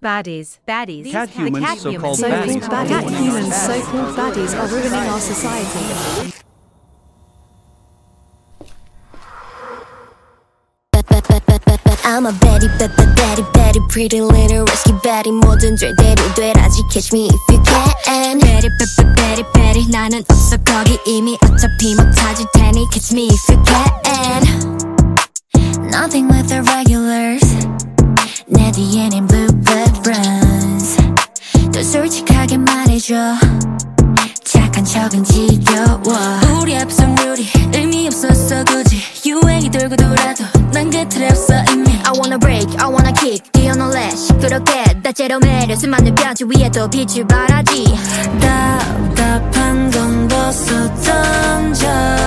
Baddies. Cat humans, so-called So-called baddies. Cat humans, so-called baddies, are ruining our society. I'm a baddie, pretty little risky baddie. 모든 절대로 되라지 catch me if you can. Baddie, 나는 없어 거기 이미 어차피 못 찾을 테니 catch me if you can. Nothing with the regulars. 내 뒤에는 blue-blood runs. 더 솔직하게 말해줘. 착한 척은 지겨워. 우리 앞선 룰이 의미 없었어 굳이 유행이 돌고 돌아도 난 그 틀에 없어 이미. I wanna break, I wanna kick 뛰어놀래 시끄럽게 다채로 매력 수많은 뼈지 위에도 빛을 발하지. 답답한 건 벗어 던져.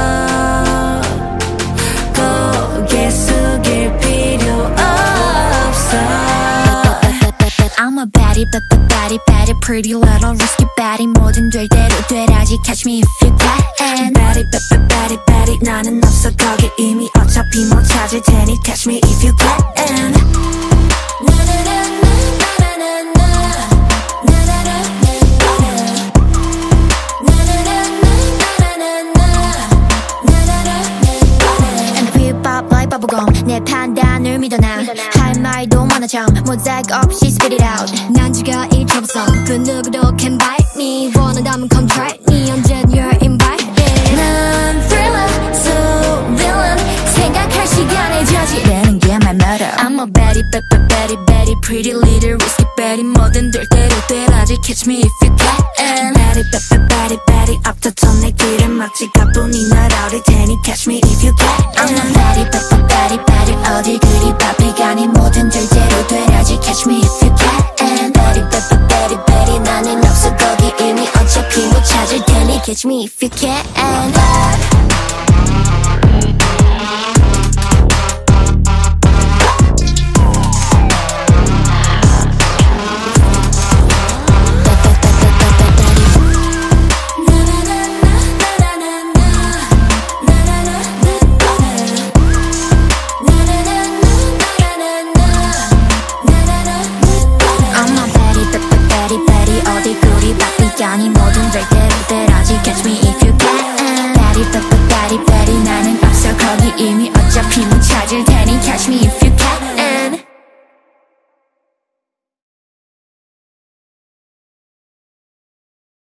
고개 숙일 필요 없어. I'm a baddie, pretty little risky baddie. 뭐든 될 대로 되라지 catch me if you can. Baddie, 나는 없어 거기 이미 어차피 못 찾을 테니 catch me if you can. 내 판단을 믿어 나 할 말도 많아 참 모자이크 없이 spit it out. 난 지가 이 troublesome 그 누구도 can bite me. 원한다면 come try me 언젠 you're invited. 난 thriller so villain 생각할 시간에 저지르는 게 my murder. I'm a baddie, pretty little risky baddie. 뭐든 될 대로 되라지 catch me if you can. Baddie 앞서서 내 길을 막지 가뿐히 날아오를 테니 catch me if you can. I'm a baddie 어딜 그리 바삐 가니 뭐든 될 대로 되라지 catch me if you can. Baddie 나는 없어 거기 이미 어차피 못 찾을 테니 catch me if you can.